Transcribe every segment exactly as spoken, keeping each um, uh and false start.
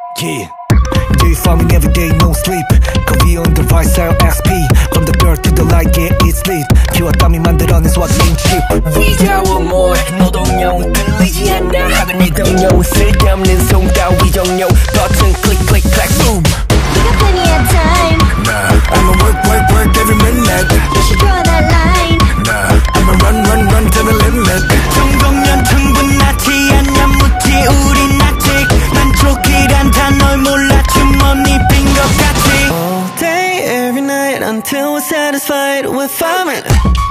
Yeah. Do you farming every day, no sleep. Coffee on the right side, 엑스 피. From the dirt to the light, yeah, it's lit. 키와 땀이 만들어낸 swag name chip. 위자워 more, 노동요 들리지 않나 하고 네 동요 쓸데없는 송 따위 정요 버튼 클릭 클릭 클릭 boom. We got plenty of time. Nah, I'ma work, work, work every minute. You should draw that line. Nah, I'ma run, run, run to the limit. 정도면 충분하지 않냐 묻지 우린 아직 만족이란 단어를 몰라 주머니 빈 것 같지. All day, every night until we're satisfied with farming.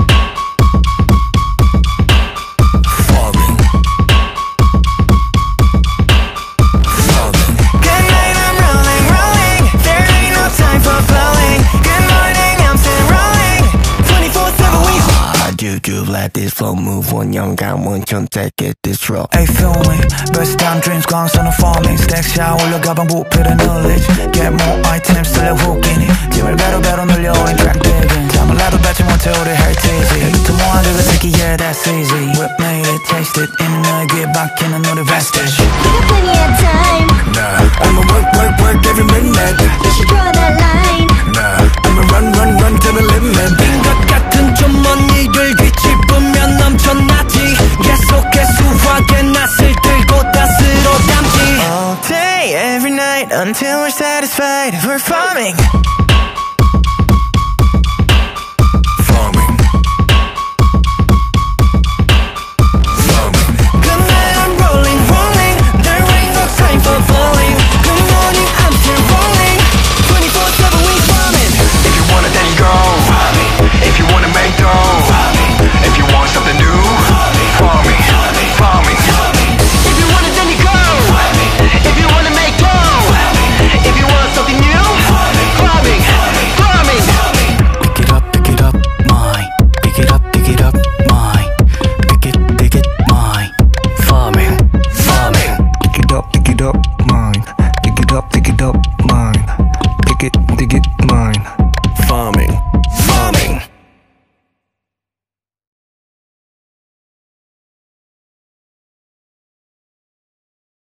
You let this flow move one young guy one 천 take it this road. Hey feel me, best time dreams 광선은 farming Stack 샤워 올라가방 부피를 knowledge Get more items 들려 웃기니 짐을 배로 배로 늘려 in track digging 잠을 나도 뱉지 못해 우리 heritage 여기부터 모아두고 새끼 yeah that's easy Whip made it, taste it 있는 너의 귀에 박히는 우리 vestige We got plenty of time. Nah, I'ma work, work, work every minute. You should draw that line. Nah, I'ma run, run, run to the limit. 빈 것 같은 주머니를 뒤집으면 넘쳐나지 계속해 수확의 낫을 들고 탓으로 담지. All day, every night until we're satisfied. We're farming.